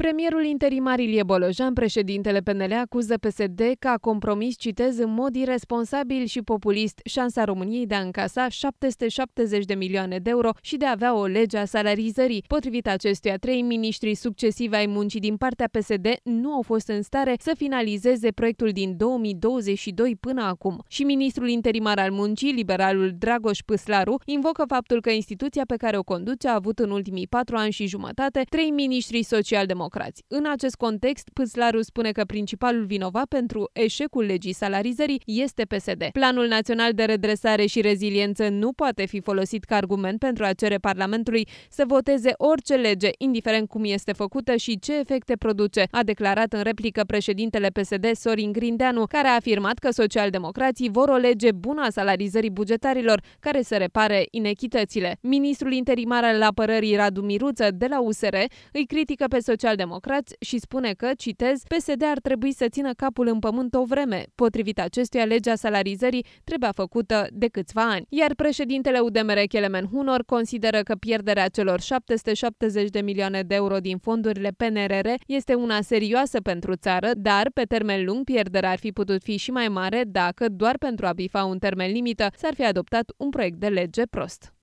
Premierul interimar Ilie Bolojan, președintele PNL, acuză PSD că a compromis, citez, în mod irresponsabil și populist șansa României de a încasa 770 de milioane de euro și de a avea o lege a salarizării. Potrivit acestuia, 3 miniștri succesivi ai muncii din partea PSD nu au fost în stare să finalizeze proiectul din 2022 până acum. Și ministrul interimar al muncii, liberalul Dragoș Păslaru, invocă faptul că instituția pe care o conduce a avut în ultimii 4 ani și jumătate 3 miniștri social-democrați. În acest context, Păslaru spune că principalul vinovat pentru eșecul legii salarizării este PSD. Planul Național de Redresare și Reziliență nu poate fi folosit ca argument pentru a cere Parlamentului să voteze orice lege, indiferent cum este făcută și ce efecte produce, a declarat în replică președintele PSD Sorin Grindeanu, care a afirmat că socialdemocrații vor o lege bună a salarizării bugetarilor, care să repare inechitățile. Ministrul interimar al apărării Radu Miruță, de la USR, îi critică pe socialdemocrați și spune că, citez, PSD ar trebui să țină capul în pământ o vreme. Potrivit acestuia, legea salarizării trebuia făcută de câțiva ani. Iar președintele UDMR, Kelemen Hunor, consideră că pierderea celor 770 de milioane de euro din fondurile PNRR este una serioasă pentru țară, dar, pe termen lung, pierderea ar fi putut fi și mai mare dacă, doar pentru a bifa un termen limită, s-ar fi adoptat un proiect de lege prost.